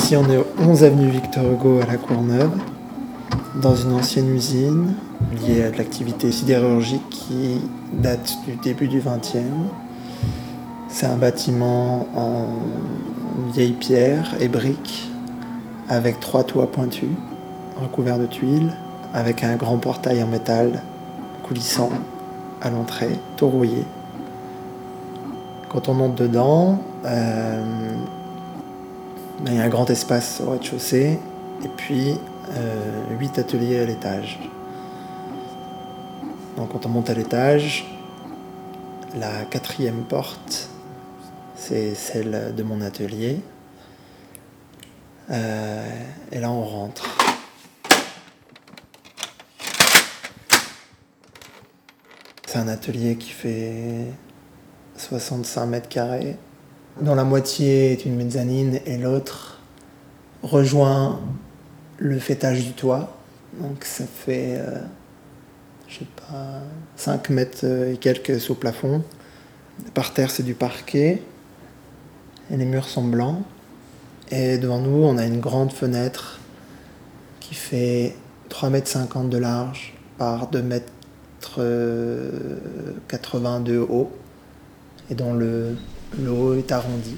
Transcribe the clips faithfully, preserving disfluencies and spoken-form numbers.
Ici, on est au onze avenue Victor Hugo à La Courneuve, dans une ancienne usine liée à de l'activité sidérurgique qui date du début du vingtième. C'est un bâtiment en vieille pierre et briques, avec trois toits pointus, recouverts de tuiles, avec un grand portail en métal coulissant à l'entrée, tout rouillé. Quand on monte dedans, euh, il y a un grand espace au rez-de-chaussée et puis euh, huit ateliers à l'étage. Donc quand on monte à l'étage, la quatrième porte, c'est celle de mon atelier. Euh, et là on rentre. C'est un atelier qui fait soixante-cinq mètres carrés, dont la moitié est une mezzanine et l'autre rejoint le faîtage du toit. Donc ça fait, euh, je sais pas, cinq mètres et quelques sous plafond. Par terre, c'est du parquet et les murs sont blancs. Et devant nous, on a une grande fenêtre qui fait trois mètres cinquante de large par deux mètres quatre-vingts de haut et dont le, le haut est arrondi.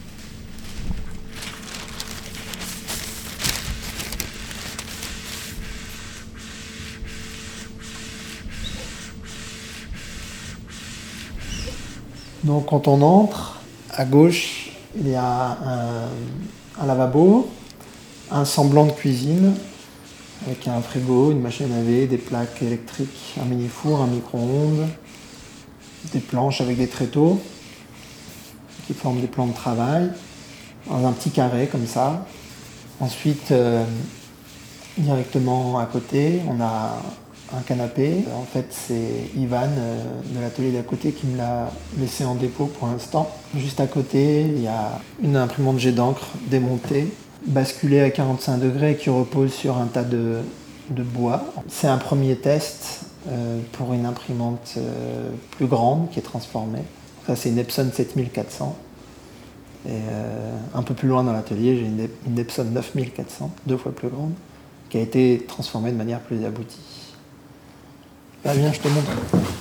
Donc quand on entre, à gauche, il y a un, un lavabo, un semblant de cuisine, avec un frigo, une machine à laver, des plaques électriques, un mini-four, un micro-ondes, des planches avec des tréteaux qui forment des plans de travail, dans un petit carré comme ça. Ensuite, euh, directement à côté, on a un canapé. En fait, c'est Ivan euh, de l'atelier d'à côté qui me l'a laissé en dépôt pour l'instant. Juste à côté, il y a une imprimante jet d'encre démontée, basculée à quarante-cinq degrés, qui repose sur un tas de, de bois. C'est un premier test euh, pour une imprimante euh, plus grande qui est transformée. Ça, c'est une Epson sept mille quatre cents. Et euh, un peu plus loin dans l'atelier, j'ai une, une Epson neuf mille quatre cents, deux fois plus grande, qui a été transformée de manière plus aboutie. Ah, viens, je te montre.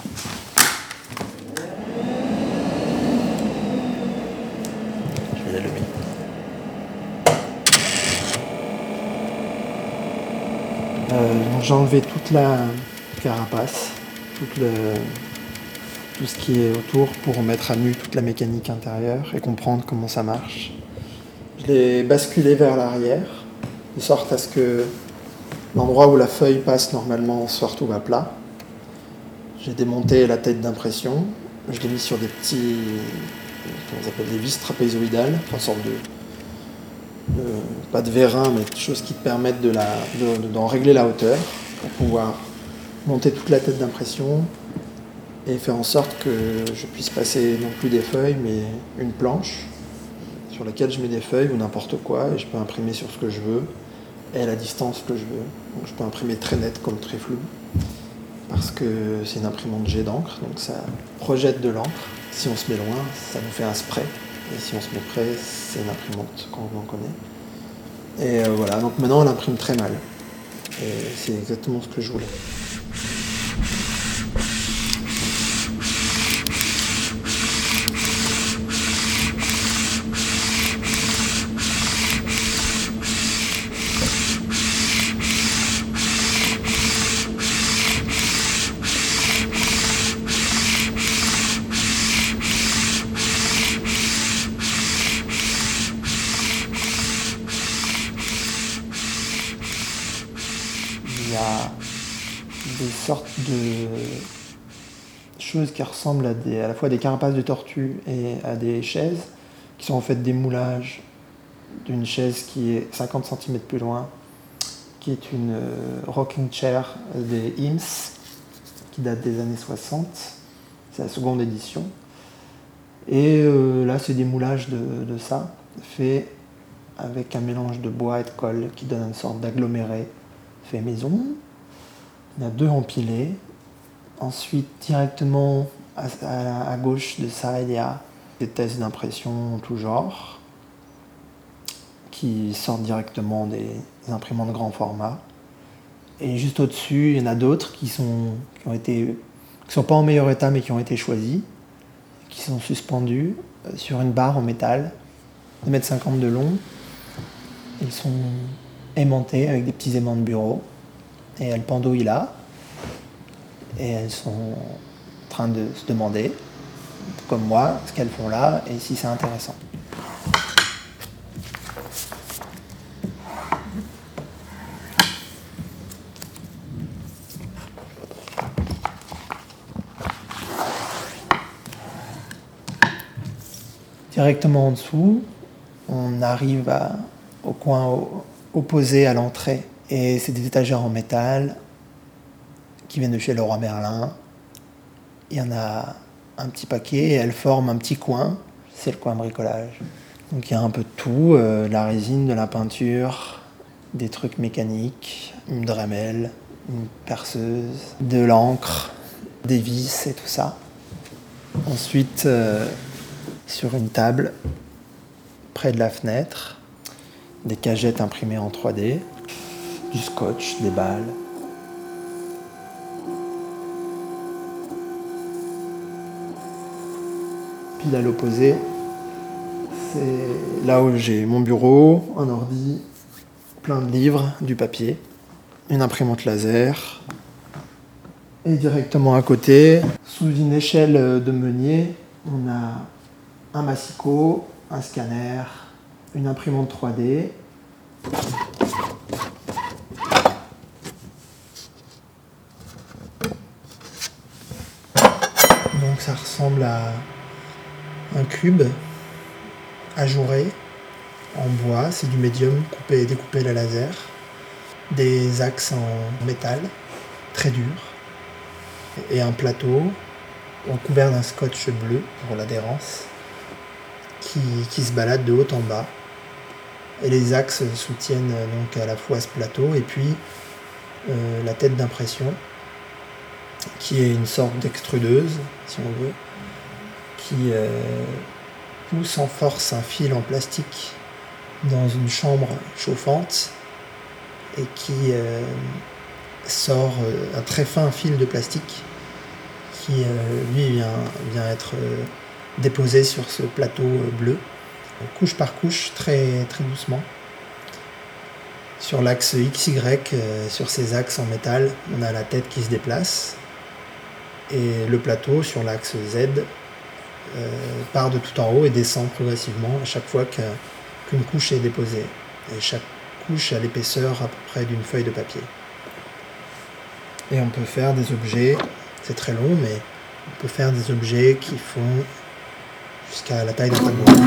Je vais l'allumer. Euh, donc j'ai enlevé toute la carapace, tout, le, tout ce qui est autour pour remettre à nu toute la mécanique intérieure et comprendre comment ça marche. Je l'ai basculé vers l'arrière, de sorte à ce que l'endroit où la feuille passe normalement soit retrouve à plat. J'ai démonté la tête d'impression, je l'ai mis sur des petits, comment on appelle, des vis trapézoïdales, une sorte de, de, pas de vérin, mais de choses qui te permettent de la, de, d'en régler la hauteur pour pouvoir monter toute la tête d'impression et faire en sorte que je puisse passer non plus des feuilles, mais une planche sur laquelle je mets des feuilles ou n'importe quoi et je peux imprimer sur ce que je veux et à la distance que je veux. Donc je peux imprimer très net comme très flou, parce que c'est une imprimante jet d'encre, donc ça projette de l'encre. Si on se met loin, ça nous fait un spray. Et si on se met près, c'est une imprimante qu'on en connaît. Et euh, voilà, donc maintenant elle imprime très mal. Et c'est exactement ce que je voulais. Il y a des sortes de choses qui ressemblent à, des, à la fois des carapaces de tortue et à des chaises, qui sont en fait des moulages d'une chaise qui est cinquante centimètres plus loin, qui est une euh, rocking chair des I M S, qui date des années soixante. C'est la seconde édition. Et euh, là, c'est des moulages de, de ça, fait avec un mélange de bois et de colle qui donne une sorte d'aggloméré fait maison. Il y en a deux empilés. Ensuite, directement à, à, à gauche de ça, il y a des tests d'impression en tout genre qui sortent directement des imprimantes grand format. Et juste au-dessus, il y en a d'autres qui sont, qui ont été, qui sont pas en meilleur état mais qui ont été choisis, qui sont suspendus sur une barre en métal, deux mètres cinquante de long. Ils sont aimantés avec des petits aimants de bureau et elles pendouillent là. Et elles sont en train de se demander, comme moi, ce qu'elles font là et si c'est intéressant. Directement en dessous, on arrive à, au coin au, opposé à l'entrée. Et c'est des étagères en métal qui viennent de chez Leroy Merlin. Il y en a un petit paquet et elles forment un petit coin. C'est le coin bricolage. Donc il y a un peu de tout, euh, de la résine, de la peinture, des trucs mécaniques, une Dremel, une perceuse, de l'encre, des vis et tout ça. Ensuite, euh, sur une table, près de la fenêtre, des cagettes imprimées en trois D, du scotch, des balles. Puis à l'opposé, c'est là où j'ai mon bureau, un ordi, plein de livres, du papier, une imprimante laser. Et directement à côté, sous une échelle de meunier, on a un massicot, un scanner, une imprimante trois D. Donc ça ressemble à un cube ajouré en bois, c'est du médium coupé et découpé à la laser, des axes en métal très dur et un plateau recouvert d'un scotch bleu pour l'adhérence qui, qui se balade de haut en bas. Et les axes soutiennent donc à la fois ce plateau et puis euh, la tête d'impression qui est une sorte d'extrudeuse, si on veut, qui euh, pousse en force un fil en plastique dans une chambre chauffante et qui euh, sort euh, un très fin fil de plastique qui euh, lui vient, vient être euh, déposé sur ce plateau euh, bleu, couche par couche, très, très doucement. Sur l'axe X Y, euh, sur ces axes en métal, on a la tête qui se déplace et le plateau sur l'axe Z euh, part de tout en haut et descend progressivement à chaque fois que, qu'une couche est déposée. Et chaque couche a l'épaisseur à peu près d'une feuille de papier. Et on peut faire des objets, c'est très long, mais on peut faire des objets qui font jusqu'à la taille d'un tableau.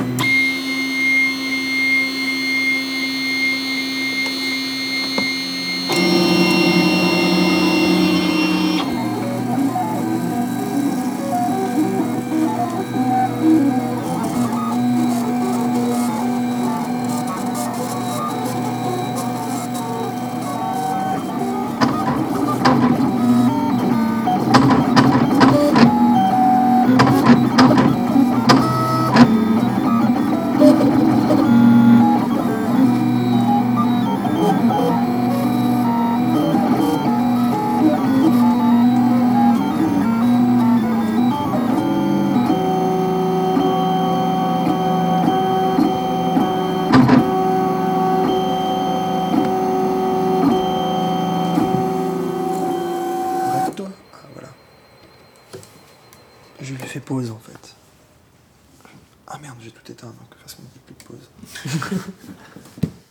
Je lui fais pause en fait. Ah merde, j'ai tout éteint donc de toute façon il n'y a plus de pause.